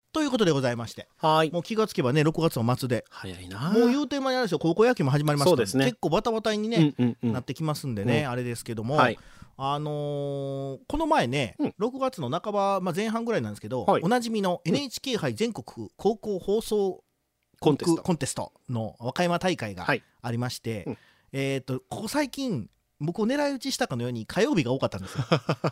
ということでございまして、 はい。 もう気がつけばね6月の末で早いな。 もう言うてもあれですよ、高校野球も始まりますから、 そうですね結構バタバタにね、なっうてきますんでね、 うんあれですけども、 はい。 この前ね、6月の半ば、前半ぐらいなんですけど、 はいおなじみの NHK 杯全国高校放送コンテストコンテストの和歌山大会がはいありまして、 うんここ最近僕を狙い撃ちしたかのように火曜日が多かったんですよ。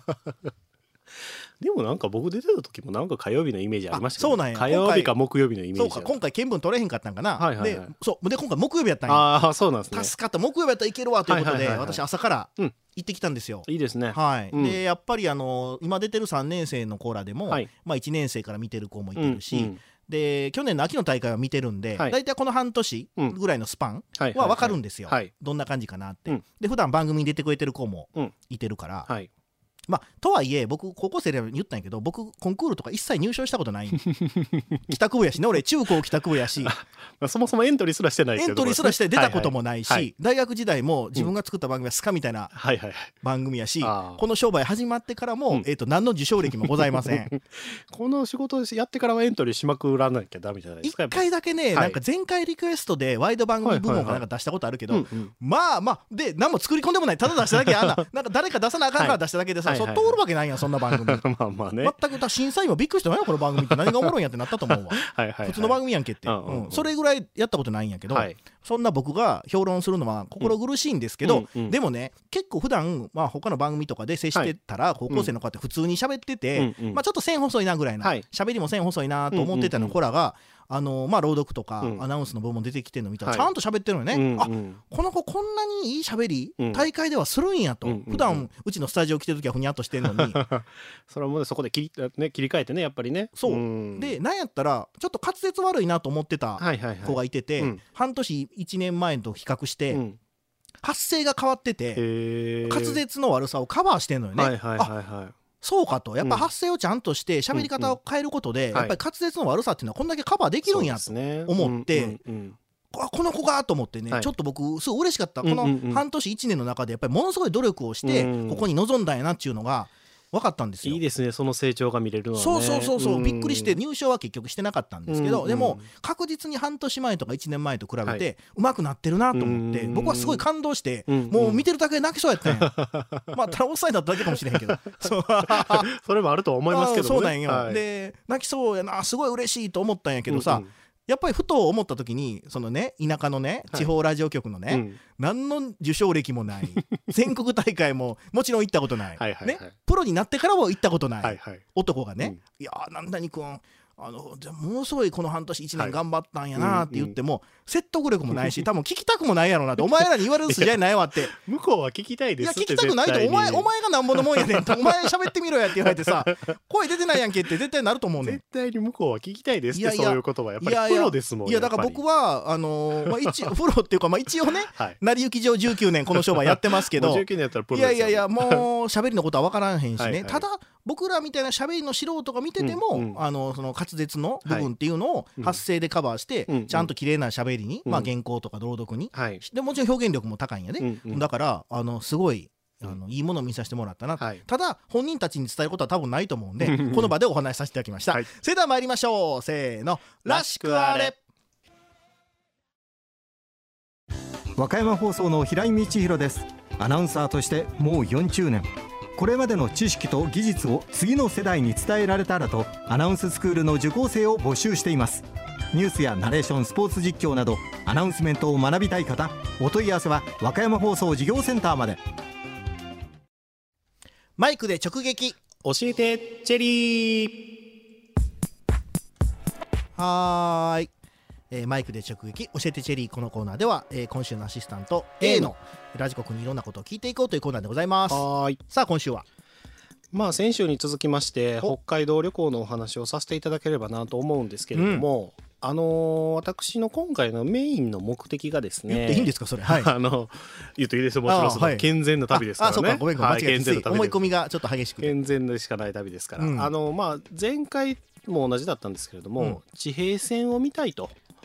でもなんか僕出てた時もなんか火曜日のイメージありましたけど、 そうなんや火曜日か木曜日のイメージそうか、今回見分取れへんかったんかな、 はいはいはいで今回木曜日やったんや。 ああそうなんですね。 助かった、木曜日やったらいけるわということで、 はいはいはいはい私朝からうん行ってきたんですよ。 いいですね。 はいうんでやっぱり今出てる3年生の子らでも、 はい 1年生から見てる子もいてるし、 うんで去年の秋の大会は見てるんで、 はい大体この半年ぐらいのスパンはいは分かるんですよ、 はいどんな感じかなって、 うんで普段番組に出てくれてる子もうんいてるから、 はい。 とはいえ僕高校生で言ったんやけど、僕コンクールとか一切入賞したことない帰宅部やしね、俺中高帰宅部やしまあそもそもエントリーすらしてないってエントリーすらして出たこともないし、 はいはい大学時代も自分が作った番組はスカみたいなはいはい。 番組やし、 あーこの商売始まってからも、 うん何の受賞歴もございません。 この仕事やってからはエントリーしまくらなきゃダメじゃないです一か。やっぱ回だけね、 はいなんか前回リクエストでワイド番組部門がなんか出したことあるけど、まあで何も作り込んでもない、ただ出しただけやなんか誰か出さなあかんから出しただけでさ、 はいそう通るわけないやんそんな番組まあまあね。 全く審査員もびっくりしたよこの番組って何がおもろいんやってなったと思うわはいはいはい。 普通の番組やんけって、それぐらいやったことないんやけど、 はいそんな僕が評論するのは心苦しいんですけど、 うんでもね結構普段他の番組とかで接してたら、高校生の子って普通に喋ってて、ちょっと線細いなぐらいな、 はい喋りも線細いなと思ってたの子らが、朗読とかアナウンスの部門出てきてるの見たらちゃんと喋ってるのよね、あこの子こんなにいい喋り、大会ではするんやと、普段うちのスタジオ来てる時はふにゃっとしてるのにそれはもうそこで切り替えてねやっぱりね。 そうでなんやったらちょっと滑舌悪いなと思ってた子がいてて、半年1年前と比較して、発声が変わってて滑舌の悪さをカバーしてんのよね。そうかと、やっぱ発声をちゃんとして喋り方を変えることで、やっぱり滑舌の悪さっていうのはこんだけカバーできるんやと思って、この子がと思ってね、ちょっと僕すごい嬉しかった。この半年1年の中でやっぱりものすごい努力をしてここに臨んだんやなっていうのが分かったんですよ。 いいですね、その成長が見れるのはね。 そうびっくりして入賞は結局してなかったんですけど、でも確実に半年前とか1年前と比べて上手くなってるなと思って、僕はすごい感動して、もう見てるだけで泣きそうやったんやただオフサイドだっただけかもしれへんけどそれもあると思いますけどね。 そうなんよ、で泣きそうやな、すごい嬉しいと思ったんやけどさ、やっぱりふと思った時にそのね田舎のね地方ラジオ局のね、何の受賞歴もない全国大会ももちろん行ったことないね、プロになってからも行ったことない男がね、いや何々君ものすごいこの半年1年頑張ったんやなって言っても説得力もないし多分聞きたくもないやろうなってお前らに言われる筋合いないわって向こうは聞きたいですって。 いや聞きたくないとお前がなんぼのもんやねんお前喋ってみろやって言われてさ声出てないやんけって絶対なると思うねん。 絶対に向こうは聞きたいですって。そういうことはやっぱりプロですもん。 いやだから僕は一応プロっていうか一応ね成り行き上19年この商売やってますけど 19年やったらプロですよ。 いやもう喋りのことは分からんへんしねただ僕らみたいな喋りの素人が見ててもその滑舌の部分っていうのを発声でカバーしてちゃんと綺麗な喋りに原稿とか朗読にでもちろん表現力も高いんやね。だからすごいいいものを見させてもらったな、ただ本人たちに伝えることは多分ないと思うんでこの場でお話しさせていただきました、それでは参りましょう。せーの、らしくあれ。 和歌山放送の平井道弘です。アナウンサーとしてもう40年、これまでの知識と技術を次の世代に伝えられたらとアナウンススクールの受講生を募集しています。ニュースやナレーション、スポーツ実況などアナウンスメントを学びたい方、お問い合わせは和歌山放送事業センターまで。 マイクで直撃教えてチェリー。 はーい、マイクで直撃教えてチェリー。このコーナーでは、今週のアシスタント A のラジコ君にいろんなことを聞いていこうというコーナーでございます。さあ今週は先週に続きまして北海道旅行のお話をさせていただければなと思うんですけれども、私の今回のメインの目的がですね、 言っていいんですかそれ、はい、 言うといいですよ、もちろん。その健全な旅ですからね。 そうか、ごめん間違えて、思い込みがちょっと激しくて健全でしかない旅ですから、前回も同じだったんですけれども、地平線を見たいと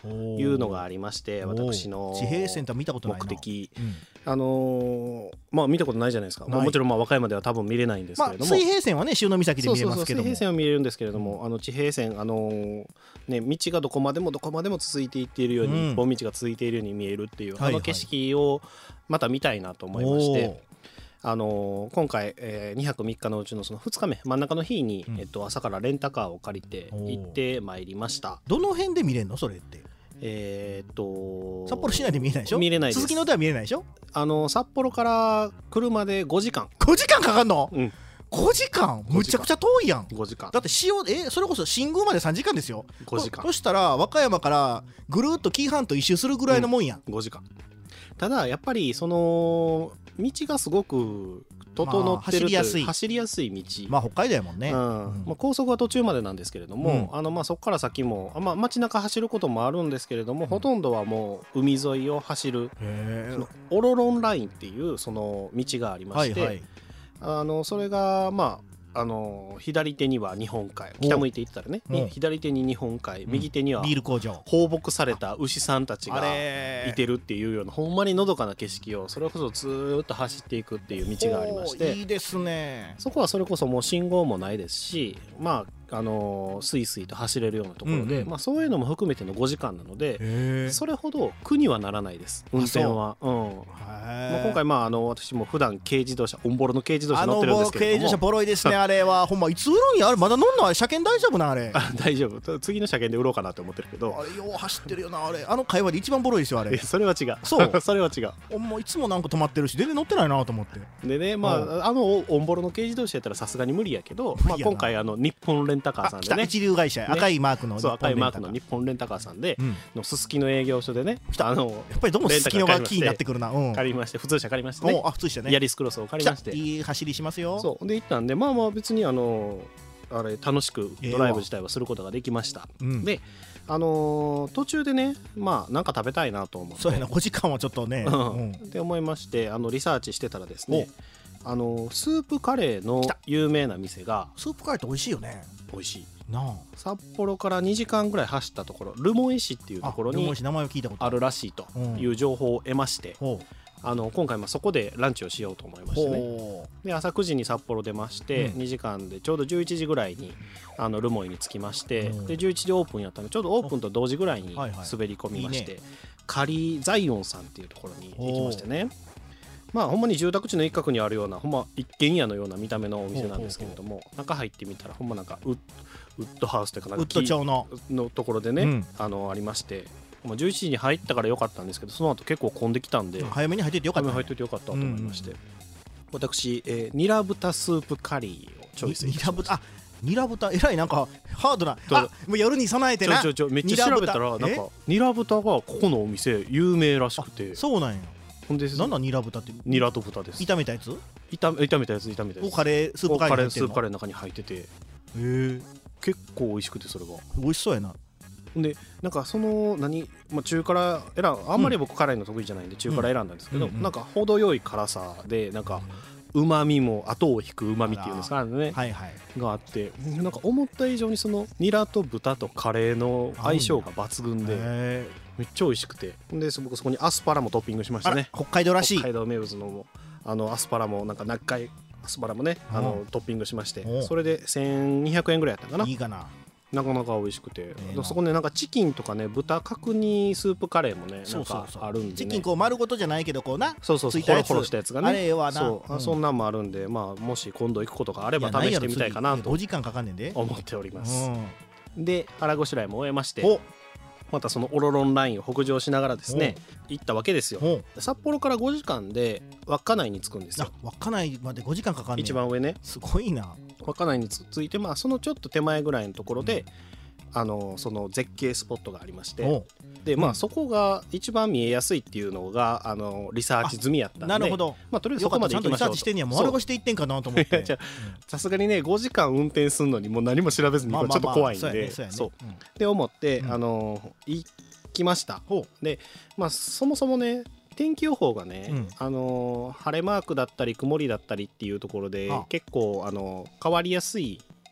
いうのがありまして、私の地平線とは見たことないな目的、まあ見たことないじゃないですか。もちろん和歌山では多分見れないんですけれども、 水平線はね潮岬で見えますけども、 水平線は見れるんですけれども、地平線ね、道がどこまでも続いていっているように、一本道が続いているように見えるっていう、景色をまた見たいなと思いまして、今回、2泊3日のうちのその2日目真ん中の日に、朝からレンタカーを借りて行ってまいりました。 どの辺で見れんのそれって？札幌市内で見えないでしょ？ 見れないです。 鈴木のでは見れないでしょ？ 札幌から車で5時間かかんの？5時間むちゃくちゃ遠いやん。 5時間だってそれこそ新宮まで3時間ですよ。 5時間そしたら和歌山からぐるっと紀伊半島一周するぐらいのもんやん、 5時間。ただやっぱりその道がすごく整ってるという、走りやすい道、 北海道やもんね、 高速は途中までなんですけれども、そこから先も、街中走ることもあるんですけれども、ほとんどはもう海沿いを走るそのオロロンラインっていうその道がありまして、それが左手には日本海、北向いていったらね、左手に日本海、右手にはビール工場、 放牧された牛さんたちがいてるっていうような、ほんまにのどかな景色をそれこそずーっと走っていくっていう道がありまして、 いいですね。 そこはそれこそもう信号もないですし、スイスイと走れるようなところで、そういうのも含めての5時間なので、それほど苦にはならないです、運転は。今回私も普段軽自動車、オンボロの軽自動車乗ってるんですけれども、 軽自動車ボロいですねあれは。ほんまいつ売るんや、あれまだ乗んの？あれ車検大丈夫なあれ？ 大丈夫、次の車検で売ろうかなと思ってるけど、 あれよう走ってるよなあれ。会話で一番ボロいですよあれ。 それは違う。 そうそれは違う。 いつもなんか止まってるし全然乗ってないなと思って。 でね、オンボロの軽自動車やったらさすがに無理やけど、今回日本レンタカーさんでね、 一流会社、赤いマークの日本レンタカーさんで、すすきの営業所でね、やっぱりどうもすすきのがキーになってくるな。 借りまして、普通車借りましてね、 普通車ね、 ヤリスクロスを借りまして、 いい走りしますよ。 そうで行ったんで、別にあれ楽しくドライブ自体はすることができました。で途中でね、なんか食べたいなと思って、 そうやな、5時間はちょっとねって思いまして、リサーチしてたらですね、スープカレーの有名な店が、 スープカレーって美味しいよね。 美味しいな。 札幌から2時間ぐらい走ったところ、留萌市っていうところにあるらしいという情報を得まして、今回そこでランチをしようと思いましてね。で朝9時に札幌出まして、2時間でちょうど11時ぐらいに留萌に着きまして、で11時オープンやったので、ちょうどオープンと同時ぐらいに滑り込みまして、カリザイオンさんっていうところに行きましてね、ほんまに住宅地の一角にあるような、ほんま一軒家のような見た目のお店なんですけれども、中入ってみたらほんまなんかウッドハウスというか、なんか木のところでね、ありまして、11時に入ったからよかったんですけど、その後結構混んできたんで、 早めに入っててよかった、 早めに入っててよかったと思いまして、私、ニラ豚スープカリーをチョイスしました。 ニラ豚、えらいなんかハードな、もう夜に備えてな。 めっちゃ調べたら、なんかニラ豚がここのお店有名らしくて。 そうなんや。なんだニラ豚って？ ニラと豚です。 炒めたやつ？ 炒めたやつ。 カレースープカレーの中に入ってて、結構美味しくて、それが美味しそうやな。 でなんかその中辛あんまり僕辛いの得意じゃないんで中辛選んだんですけど、なんか程よい辛さで、なんかうまみも後を引くうまみっていうんですかね、があって、なんか思った以上にそのニラと豚とカレーの相性が抜群で、めっちゃ美味しくて、で僕そこにアスパラもトッピングしましたね。 北海道らしい、 北海道名物のアスパラも、なんか長いアスパラもね、トッピングしまして、それで1200円ぐらいやったかな。 いいかな。 なかなか美味しくて、そこね、なんかチキンとかね、豚角煮スープカレーもね、なんかあるんでね、 チキンこう丸ごとじゃないけどこうな、 ホロホロしたやつがね、 あれはな、 そんなんもあるんで、もし今度行くことがあれば試してみたいかなと 5時間かかんねんで思っております。で腹ごしらえも終えまして、またそのオロロンラインを北上しながらですね、行ったわけですよ。札幌から5時間で稚内に着くんですよ。 稚内まで5時間かかんねん。 一番上ね、 すごいな。 稚内に着いて、そのちょっと手前ぐらいのところで、その絶景スポットがありまして、でそこが一番見えやすいっていうのがリサーチ済みやったんで、 なるほど、 とりあえずそこまで行きましょうと。 ちゃんとリサーチしてんねや。もう丸腰で行ってんかなと思って。 さすがにね5時間運転するのにもう何も調べずにちょっと怖いんで、って思って行きました。でそもそもね、天気予報がね、晴れマークだったり曇りだったりっていうところで結構変わりやすい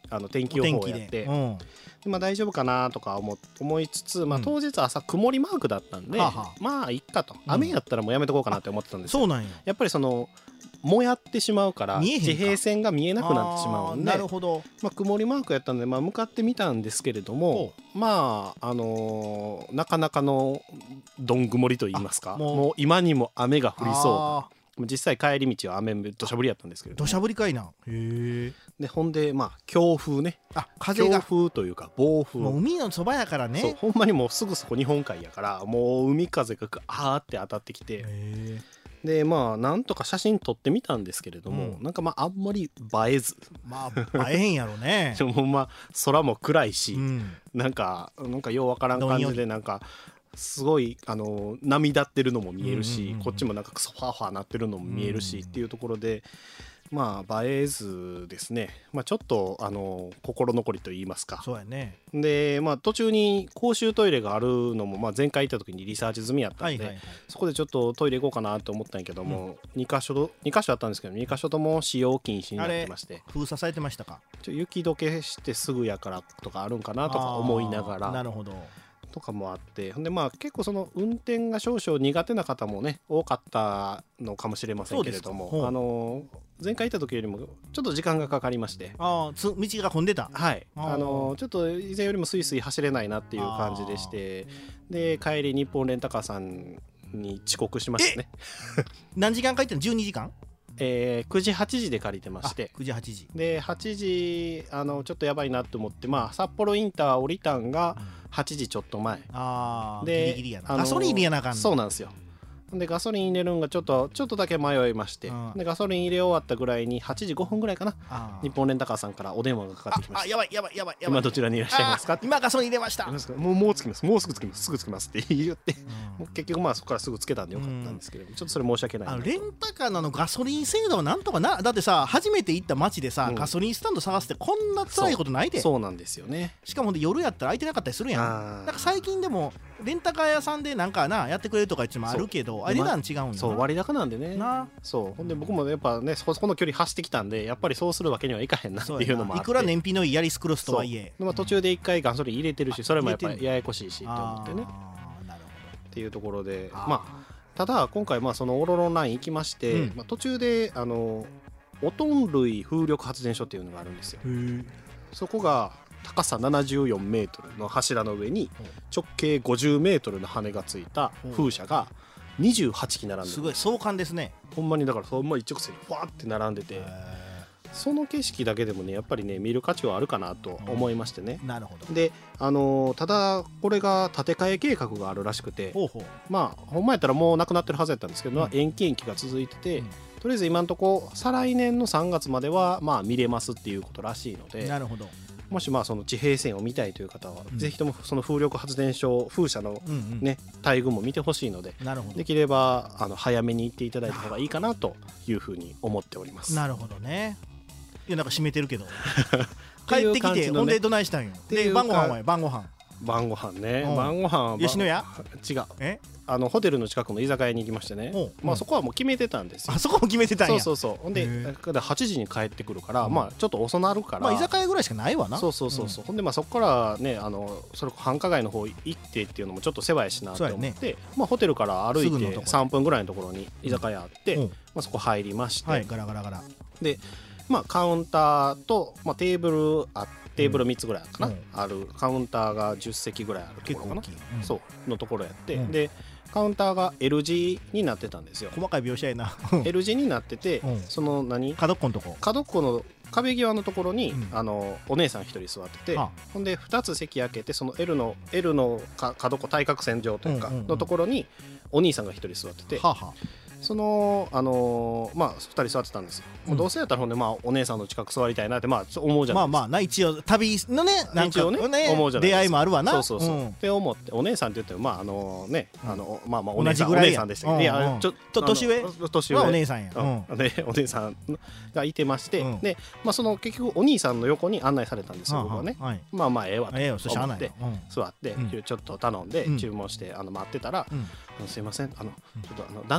天気予報をやって、まあ、大丈夫かなとか思いつつ、まあ、当日朝曇りマークだったんで、まあいっかと、雨やったらもうやめとこうかなって思ってたんですよ。 そうなんや。 やっぱりもやってしまうから地平線が見えなくなってしまうんで、 なるほど、 まあ、曇りマークやったんで、まあ、向かってみたんですけれども、まあなかなかのどん曇りといいますか、もう今にも雨が降りそう。実際帰り道は雨土砂降りやったんですけど、 土砂降りかいな。へえ。 でほんでまあ強風ね、 風が、 強風というか暴風、 もう海のそばやからね。 そう、ほんまにもうすぐそこ日本海やから、もう海風がガーって当たってきて、でまあなんとか写真撮ってみたんですけれども、なんかまああんまり映えず、 まあ映えへんやろね。 ほんま空も暗いし、なんかようわからん感じで、なんかすごい波立ってるのも見えるし、こっちもなんかクソファーファーなってるのも見えるしっていうところで、まあ映えずですね、まあ、ちょっと心残りと言いますか。 そうやね。 でまあ途中に公衆トイレがあるのも、まあ、前回行った時にリサーチ済みやったんで、そこでちょっとトイレ行こうかなと思ったんやけども、2箇所あったんですけど、2箇所とも使用禁止になってまして。 封鎖されてましたか。 雪解けしてすぐやからとかあるんかなとか思いながら。 なるほど。 とかもあって、でまあ結構運転が少々苦手な方もね多かったのかもしれませんけれども、前回行った時よりもちょっと時間がかかりまして、 道が混んでた。 はい、ちょっと以前よりもスイスイ走れないなっていう感じでして、で帰り日本レンタカーさんに遅刻しましたね。 何時間帰ったの？12時間 ？9時8時で借りてまして、 9時8時で8時ちょっとやばいなと思って、まあ、札幌インター降りたんが8時ちょっと前で、ギリギリやな。ガソリン入れなあかんの。 そうなんですよ。でガソリン入れるんがちょっとだけ迷いまして、でガソリン入れ終わったぐらいに8時5分ぐらいかな、日本レンタカーさんからお電話がかかってきました。 やばい今どちらにいらっしゃいますか？ 今ガソリン入れました。 もう着きます、もうすぐ着きますって言って、結局まあそこからすぐつけたんでよかったんですけど、ちょっとそれ申し訳ない。 レンタカーのガソリン制度はなんとかな。だってさ、初めて行った街でさ、ガソリンスタンド探すってこんな辛いことないで。 そうなんですよね。 しかも夜やったら空いてなかったりするやん。なんか最近でもレンタカー屋さんでなんかやってくれるとかいつもあるけど、値段違うんだ。 そう割高なんでね。そうほんで僕もやっぱねそこの距離走ってきたんで、やっぱりそうするわけにはいかへんなっていうのもあって、 いくら燃費のいいヤリスクロスとはいえ、 途中で一回ガソリン入れてるし、それもやっぱりややこしいしと思ってねっていうところで、まあただ今回そのオロロンライン行きまして、途中でオトン類風力発電所っていうのがあるんですよ。そこが高さ74メートルの柱の上に直径50メートルの羽がついた風車が28基並んでる。 すごい壮観ですね。 ほんまにだからそのまま一直線にフワーって並んでて、その景色だけでもねやっぱりね見る価値はあるかなと思いましてね。 なるほど。 でただこれが建て替え計画があるらしくて、まあほんまやったらもうなくなってるはずやったんですけど、延期が続いてて、とりあえず今のとこ再来年の3月まではまあ見れますっていうことらしいので。 なるほど。 もしその地平線を見たいという方は、ぜひともその風力発電所風車のね待遇も見てほしいので、できれば早めに行っていただいた方がいいかなというふうに思っております。 なるほどね。いやなんか閉めてるけど帰ってきてほんでどないしたんよ。で晩ご飯は晩ご飯ね、晩ご飯吉野家違う、ホテルの近くの居酒屋に行きましてね、まあそこはもう決めてたんですよ。 そこも決めてたんや。 そうほんで8時に帰ってくるから、まあちょっと遅なるから、 まあ居酒屋ぐらいしかないわな。 そうほんでそこからねそれ繁華街の方行ってっていうのもちょっと狭いしなと思って、まあホテルから歩いて3分ぐらいのところに居酒屋あって、まあそこ入りまして、 ガラガラガラでまあカウンターとテーブルあって、テーブル3つぐらいかな、あるカウンターが10席ぐらいあるところかな、そうのところやって、でカウンターが L 字になってたんですよ。 細かい描写やな。 L 字になってて、その角っこのとこ、 角っこの壁際のところに、お姉さん1人座ってて、ほんで2つ席開けて、その L の角っこ対角線上というかのところにお兄さんが1人座ってて、そのまあ2人座ってたんですよ。どうせやったらほんでお姉さんの近く座りたいなって思うじゃないですか。 まあ一応旅のねなんか思うじゃないですか。 出会いもあるわな。 そうって思って、お姉さんって言ってもお同じぐらいお姉さんでしたけど、いやちょっと年上はお姉さんや。 でお姉さんがいてまして、でその結局お兄さんの横に案内されたんですよ。僕はねまあええわと思って座ってちょっと頼んで注文して待ってたら、すいませんちょっと団体さんが入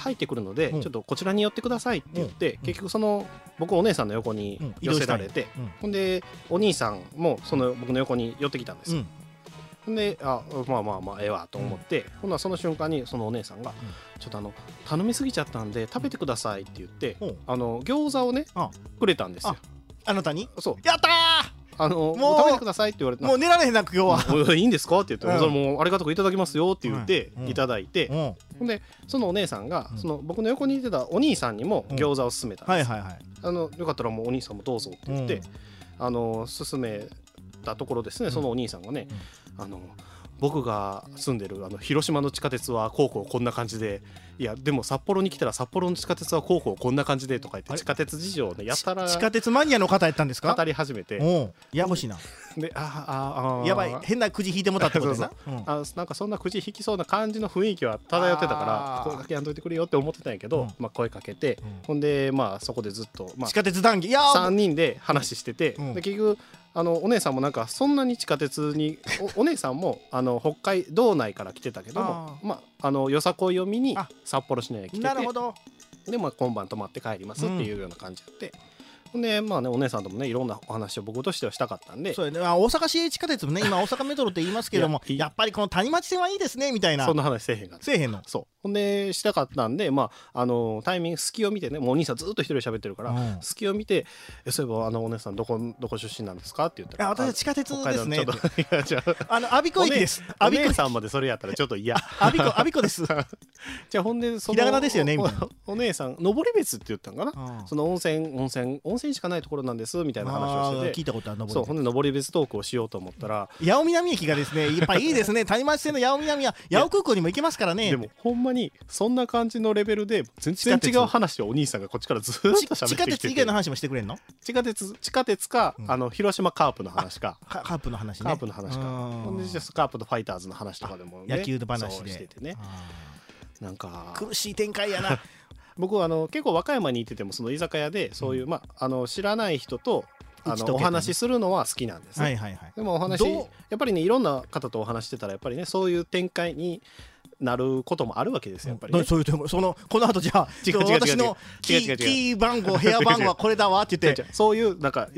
入ってくるので、ちょっとこちらに寄ってくださいって言って、結局その僕お姉さんの横に寄せられて、ほんでお兄さんもその僕の横に寄ってきたんですよ。でまあええわと思って、ほんならその瞬間にそのお姉さんが、ちょっと頼みすぎちゃったんで食べてくださいって言って、餃子をねくれたんですよ。 あなたに？ そう。 やったー。 もう食べてくださいって言われて、 もう寝られへんな今日は。 いいんですかって言って、それもうありがたくいただきますよって言っていただいて、ほんでそのお姉さんがその僕の横にいてたお兄さんにも餃子を勧めたんです。よかったらもうお兄さんもどうぞって言って勧めたところですね、そのお兄さんがね、僕が住んでる広島の地下鉄はこんな感じで、いやでも札幌に来たら札幌の地下鉄はこんな感じでとか言って、地下鉄事情をねやったら地下鉄マニアの方やったんですか？ 語り始めて、 やもしなでやばい、変なくじ引いてもらったことですな。 なんかそんなくじ引きそうな感じの雰囲気は漂ってたから、声かけやんといてくれよって思ってたんやけど、声かけて、ほんでそこでずっと地下鉄談義 3人で話してて、で結局お姉さんもなんかそんなに地下鉄にお姉さんも北海道内から来てたけども、よさこいを見に札幌市内に来てて、 なるほど。 で今晩泊まって帰りますっていうような感じやって、でお姉さんともねいろんなお話を僕としてはしたかったんで、 そうやね、大阪市地下鉄もね今大阪メトロって言いますけどもやっぱりこの谷町線はいいですねみたいな、 そんな話せえへんがせえへんの。 そうほんでしたかったんで、タイミング隙を見てね、もうお兄さんずっと一人で喋ってるから、隙を見てそういえばお姉さんどこ出身なんですかって言ったら、 私は地下鉄ですね。 我我孫子駅です。 お姉さんまでそれやったらちょっと嫌。 我孫子です。 じゃあほんでひらがなですよねみたいな。 お姉さん登別って言ったんかな、その温泉しかないところなんですみたいな話をしてて、 聞いたことある。 そうほんで登別トークをしようと思ったら、 八尾南駅がですねやっぱりいいですね。谷町線の八尾南は八尾空港にも行けますからね。 でもほんまにそんな感じのレベルで全然違う話をお兄さんがこっちからずっと喋ってきてて、 地下鉄以外の話もしてくれんの？ 地下鉄か、広島カープの話か、 カープの話ね。 カープの話か、ほんでカープとファイターズの話とかでも、 野球の話でしててね、なんか苦しい展開やな。 僕は結構和歌山にいててもその居酒屋でそういう、知らない人とお話しするのは好きなんです、でもお話やっぱりねいろんな方とお話してたらやっぱりねそういう展開になることもあるわけですよやっぱり、ね、 そういうこの後じゃあ私のキー番号部屋番号はこれだわって言ってそういうなんか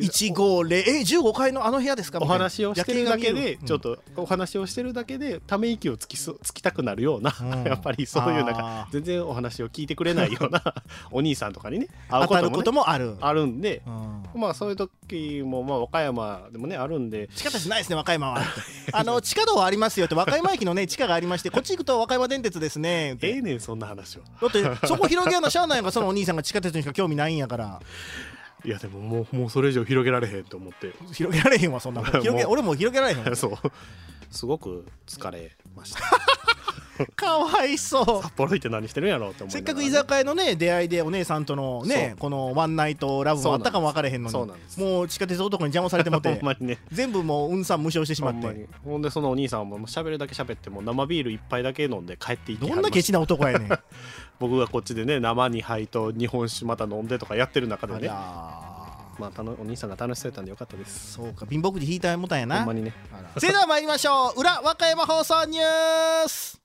15015階のあの部屋ですかお話をしてるだけでちょっとお話をしてるだけでため息をつきたくなるような、やっぱりそういうなんか全然お話を聞いてくれないようなお兄さんとかにね会うこともあるんで、そういう時も和歌山でもねあるんで、 地下鉄ないですね和歌山は地下道はありますよって、和歌山駅のね地下がありまして、こっち行くと和歌山電鉄ですね。 ねんそんな話は。 だってそこ広げやなしゃあないんか、そのお兄さんが地下鉄にしか興味ないんやから。 いやでももうそれ以上広げられへんと思って。 広げられへんわそんなもん。俺も広げられへん。 そうすごく疲れました。 かわいそう。 札幌行って何してるんやろうって思いながらね、 せっかく居酒屋のね出会いでお姉さんとのねこのワンナイトラブもあったかも分からへんのに、もう地下鉄男に邪魔されてもって全部もううんさん無償してしまって、 ほんでそのお兄さんも喋るだけ喋っても生ビール一杯だけ飲んで帰っていって、 どんなケチな男やねん。 僕がこっちでね生2杯と日本酒また飲んでとかやってる中でね、お兄さんが楽しそうやったんでよかったです。 そうか、貧乏くじ引いたもたんやな。 ほんまにね。 それでは参りましょう。裏和歌山放送ニュース。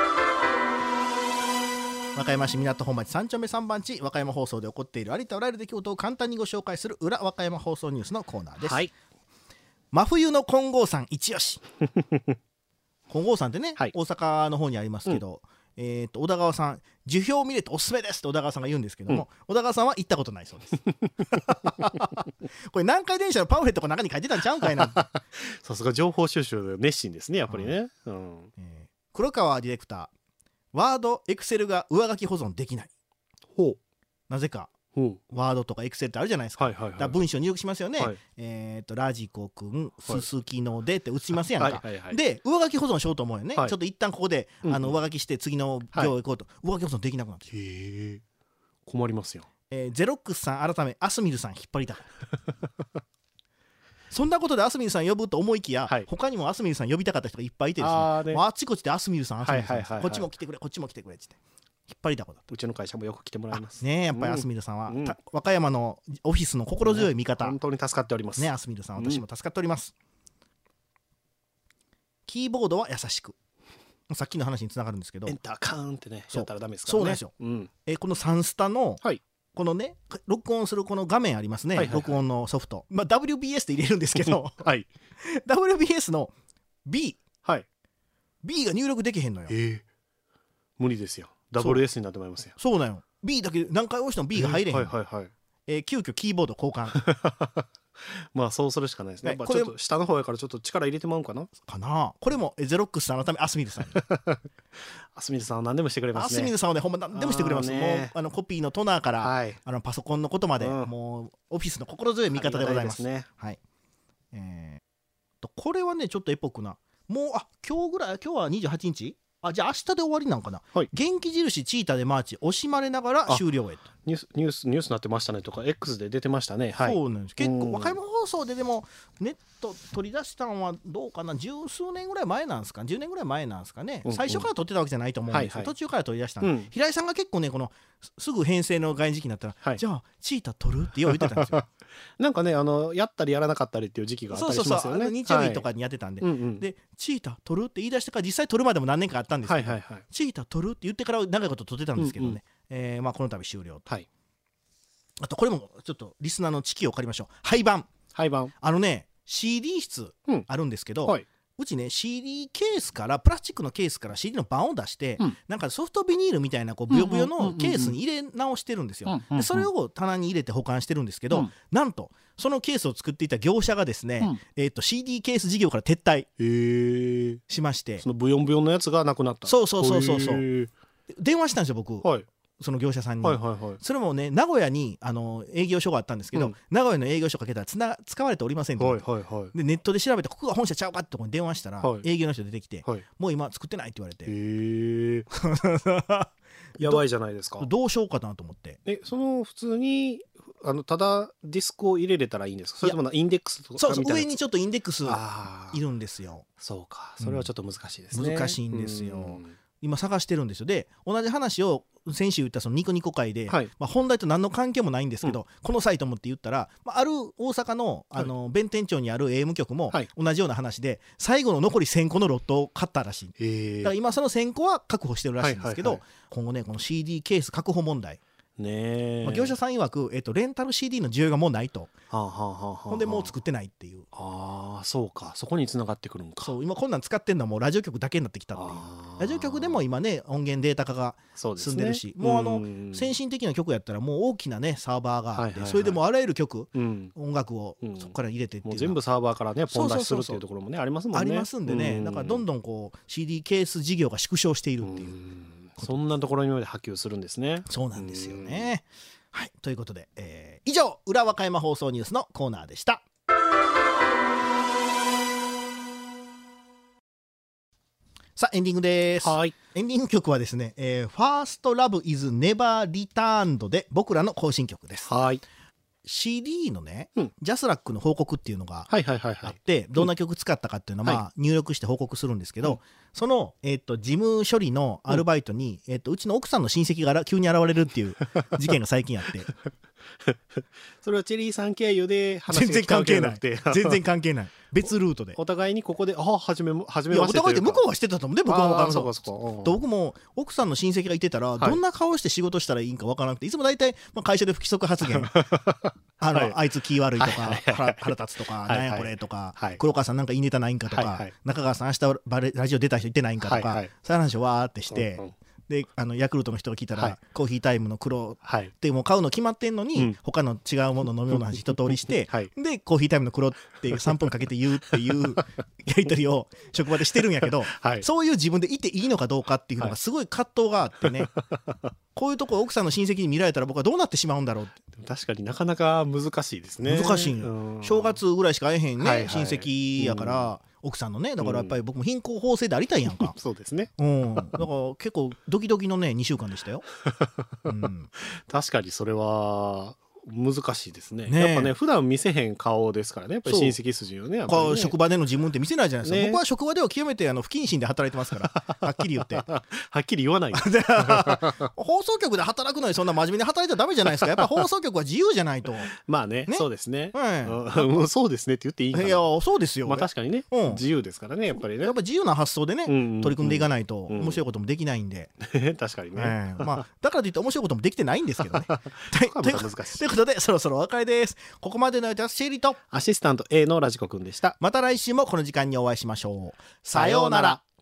和歌山市港本町3丁目3番地、和歌山放送で起こっているありとあらゆる出来事を簡単にご紹介する裏和歌山放送ニュースのコーナーです、真冬の金剛山一押し。金剛山ってね、大阪の方にありますけど、小田川さん樹氷見れておすすめですって小田川さんが言うんですけども、小田川さんは行ったことないそうです。これ南海電車のパンフレットか中に書いてたんちゃうんかいな。 さすが情報収集熱心ですねやっぱりね、 黒川ディレクター、ワードエクセルが上書き保存できない。なぜかワードとかエクセルってあるじゃないですか。だから文章入力しますよね、ラジコくんすすきのでって打ちますやんか、で上書き保存しようと思うよね、ちょっと一旦ここで上書きして次の行行こうと、上書き保存できなくなって、 へえ困りますよ。 ゼロックスさん改めアスミルさん引っ張りだ。そんなことでアスミルさん呼ぶと思いきや、他にもアスミルさん呼びたかった人がいっぱいいてですね、あっちこっちでアスミルさんこっちも来てくれこっちも来てくれって引っ張りだこだと。 うちの会社もよく来てもらいますね。やっぱりアスミルさんは、和歌山のオフィスの心強い味方、 本当に助かっておりますね。アスミルさん私も助かっております、キーボードは優しくさっきの話につながるんですけど、 エンターカーンってねやったらダメですからね。 そうなんですよ、このサンスタの、 はい、 このね録音するこの画面ありますね、録音のソフト、WBS で入れるんですけど、 はい、 WBS の B、 はい、 B が入力できへんのよ。 無理ですよ。WS になってまいりますよ。 そうなんよ。B だけ何回押しても B が入れへん。急遽キーボード交換まあそうするしかないですね。ちょっと下の方やからちょっと力入れてまうんかな。 これもゼロックスさんのためアスミルさんアスミルさんは何でもしてくれますね。 アスミルさんはねほんま何でもしてくれます。もうコピーのトナーから、パソコンのことまで、もうオフィスの心強い味方でございますね。はい。これはねちょっとエポックな、もう今日は28日、じゃあ明日で終わりなんかな、元気印チータでマーチ惜しまれながら終了へと。 ニュースなってましたねとか X で出てましたね。 そうなんです。結構和歌山放送ででもネット取り出したのはどうかな、十数年ぐらい前なんですか、10年ぐらい前なんですかね。最初から取ってたわけじゃないと思うんですけど、途中から取り出したんで、平井さんが結構ねこのすぐ編成の外時期になったら、じゃあチータ取るって言ってたんですよ。 なんかねやったりやらなかったりっていう時期があったりしますよね。 日曜日とかにやってたんで、でチータ取るって言い出してから実際取るまでも何年かあったんですけど、チータ取るって言ってから長いこと取ってたんですけどね、この度終了と。あとこれもちょっとリスナーの知識を借りましょう。廃盤。CD 室あるんですけど、うちね CD ケースからプラスチックのケースから CD の盤を出して、なんかソフトビニールみたいなブヨブヨのケースに入れ直してるんですよ。でそれを棚に入れて保管してるんですけど、なんとそのケースを作っていた業者がですね、CD ケース事業から撤退しまして、 そのブヨンブヨンのやつがなくなった。 そう電話したんですよ僕、その業者さんに。それもね名古屋に営業所があったんですけど、名古屋の営業所かけたら使われておりませんと。でネットで調べてここが本社ちゃうかってとこに電話したら、営業の人出てきて、もう今作ってないって言われて、 やばいじゃないですか。 どうしようかなと思って。 その普通にただディスクを入れれたらいいんですか、それともインデックスとかみたいな。 そう上にちょっとインデックスいるんですよ。 そうか、それはちょっと難しいですね。 難しいんですよ。今探してるんですよ。で同じ話を先週言ったそのニコニコ会で、本題と何の関係もないんですけど、このサイトもって言ったら、ある大阪の弁天町にある AM 局も同じような話で、最後の残り1000個のロットを買ったらしい。だから今その1000個は確保してるらしいんですけど、今後ねこの CD ケース確保問題ね、業者さん曰く、レンタル CD の需要がもうないと。ほんでもう作ってないっていう。 そうか、そこに繋がってくるんか。 そう今こんなん使ってんのはもうラジオ局だけになってきたっていう。ラジオ局でも今ね音源データ化が進んでるし、もう先進的な曲やったらもう大きなねサーバーがあって、それでもあらゆる曲、音楽をそこから入れてっていう、 もう全部サーバーからねポン出しするっていうところもねありますもんね。 ありますんでね、だからどんどんこう CD ケース事業が縮小しているっていう。 そんなところにまで波及するんですね。 そうなんですよね。はい、ということで、以上裏和歌山放送ニュースのコーナーでした。さあエンディングです。エンディング曲はですね、First Love is Never Returned で僕らの更新曲です。CD のね、ジャスラックの報告っていうのがあって、どんな曲使ったかっていうのを入力して報告するんですけど、その、事務処理のアルバイトに、うちの奥さんの親戚が急に現れるっていう事件が最近あってそれはチェリーさん経由で話が来たわけじゃなくて全然関係ない別ルートでお互いにここで初めましてというか、 お互いで向こうはしてたと思うね。僕は分からん。僕も奥さんの親戚がいてたらどんな顔して仕事したらいいんか分からなくて、いつも大体会社で不規則発言あいつ気悪いとか腹立つとかなんやこれとか、黒川さんなんかいいネタないんかとか、中川さん明日ラジオ出た人いてないんかとか、そういう話をわーってしてでヤクルトの人が聞いたら、コーヒータイムの黒ってもう買うの決まってんのに、他の違うもの飲み物の話一通りして、でコーヒータイムの黒っていう3分かけて言うっていうやり取りを職場でしてるんやけど、そういう自分でいていいのかどうかっていうのがすごい葛藤があってねこういうとこ奥さんの親戚に見られたら僕はどうなってしまうんだろうって。 確かになかなか難しいですね。 難しいよ。正月ぐらいしか会えへんね、親戚やから、奥さんのね。だからやっぱり僕も貧困法制でありたいやんか。 そうですね。 だから結構ドキドキのね2週間でしたよ。 確かにそれは難しいですね。やっぱね普段見せへん顔ですからね、やっぱり親戚筋をね、やっぱりね職場での自分って見せないじゃないですか、ね、僕は職場では極めて不謹慎で働いてますからはっきり言ってはっきり言わない放送局で働くのにそんな真面目に働いちゃダメじゃないですか。やっぱ放送局は自由じゃないとまあ ねそうですね、そうですねって言っていいかな。 いやそうですよ、 まあ確かにね、自由ですからね、やっぱりね、 やっぱ自由な発想でね、取り組んでいかないと面白いこともできないんで、 確かにね、 まあだからといって面白いこともできてないんですけどねということでそろそろお別れです。ここまでの相手はシェリーとアシスタント A のラジコくんでした。 また来週もこの時間にお会いしましょう。さようなら。